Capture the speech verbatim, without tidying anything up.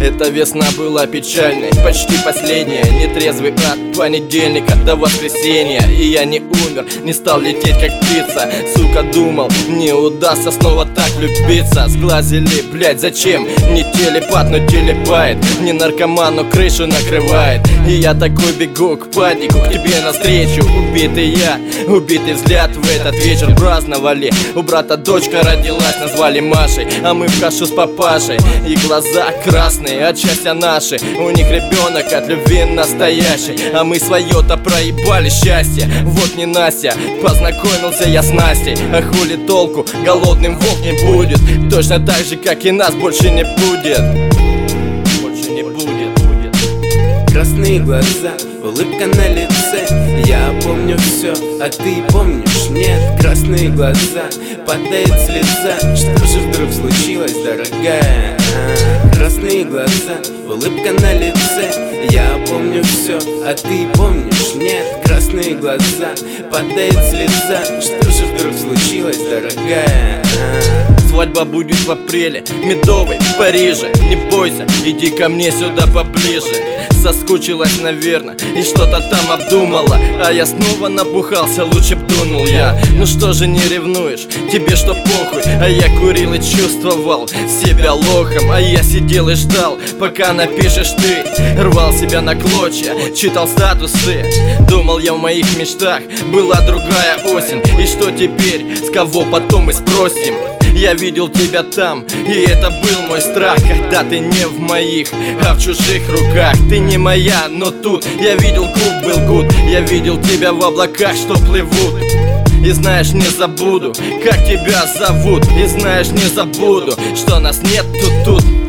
Эта весна была печальной, почти последняя. Нетрезвый от понедельника до воскресенья. И я не умер, не стал лететь как птица. Сука, думал, не удастся снова так влюбиться. Сглазили, блять, зачем? Не телепат, но телепает. Не наркоман, но крышу накрывает. И я такой бегу к падику, к тебе навстречу. Убитый я, убитый взгляд в этот вечер праздновали. У брата дочка родилась, назвали Машей. А мы в кашу с папашей. И глаза красные от счастья наши. У них ребенок от любви настоящий. А мы свое-то проебали счастье. Вот не Настя, познакомился я с Настей. А хули толку, голодным волк не будет. Точно так же, как и нас, больше не будет. Больше не будет. Красные глаза, улыбка на лице. Я помню все, а ты помнишь? Нет, красные глаза, падает слеза. Что же вдруг случилось, дорогая? Красные глаза, улыбка на лице. Я помню все, а ты помнишь? Нет, красные глаза, падает слеза. Что же вдруг случилось, дорогая? Свадьба будет в апреле, медовый, в Париже. Не бойся, иди ко мне сюда поближе. Соскучилась, наверное, и что-то там обдумала. А я снова набухался, лучше б дунул я. Ну что же не ревнуешь, тебе что похуй? А я курил и чувствовал себя лохом. А я сидел и ждал, пока напишешь ты. Рвал себя на клочья, читал статусы. Думал я в моих мечтах, была другая осень. И что теперь, с кого потом мы спросим? Я видел тебя там, и это был мой страх. Когда ты не в моих, а в чужих руках. Ты не моя, но тут я видел гуд был гуд. Я видел тебя в облаках, что плывут. И знаешь, не забуду, как тебя зовут. И знаешь, не забуду, что нас нет тут тут.